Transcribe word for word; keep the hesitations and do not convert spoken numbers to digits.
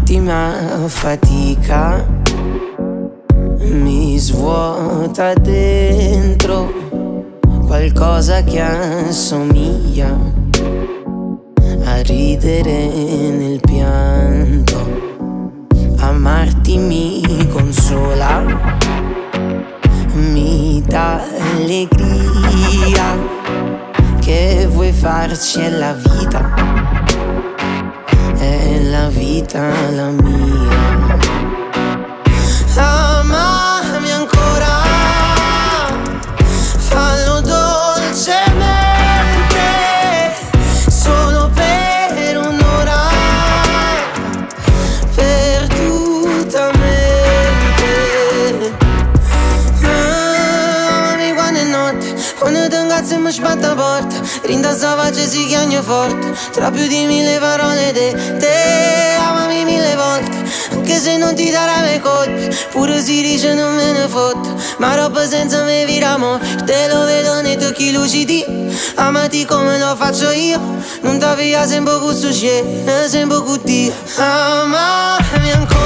amarti ma fatica mi svuota dentro, qualcosa che assomiglia a ridere nel pianto. Amarti mi consola, mi dà allegria, che vuoi farci è la vita, è la vita la mia. Amami ancora, fallo dolcemente, solo per un'ora, perdutamente. Amami quando è notte, quando ti incazzo e mi sbatte a porta, rinda sta faccia si chiagna forte, tra più di mille parole de te. Amami mille volte, anche se non ti darà le colpe, pure si dice non me ne fotte, ma roba senza me vira amore. Te lo vedo nei tocchi lucidi, amati come lo faccio io, non ti via sempre con sushi, sempre con Dio. Amami ancora.